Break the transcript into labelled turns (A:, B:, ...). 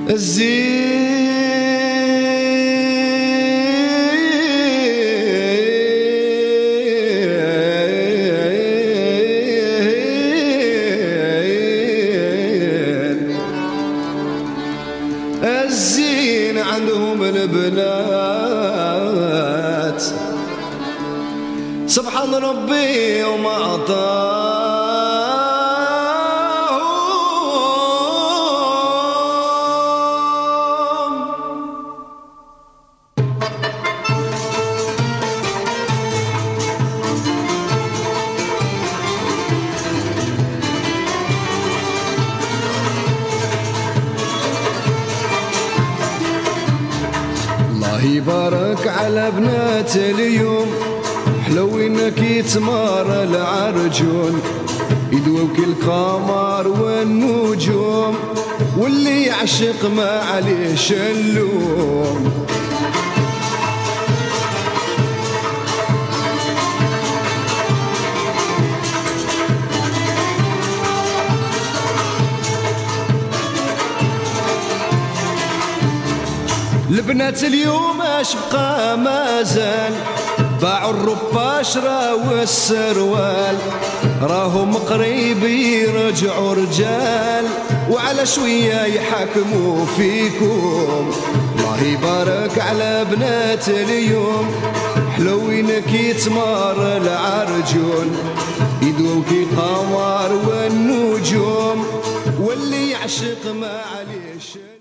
A: الزين الزين عندهم البنات سبحان ربي وما أعطاهم. الله يبارك على بنات اليوم حلوينك يتمار العرجون يدوك القمر والنجوم واللي يعشق ما عليش اللوم. البنات اليوم اش بقى مازال باعوا الرباش راو السروال راهم قريب يرجعوا رجال وعلى شوية يحكموا فيكم. الله يبارك على بنات اليوم حلوينك يتمار العرجون يدوك القمر والنجوم واللي يعشق ما عليه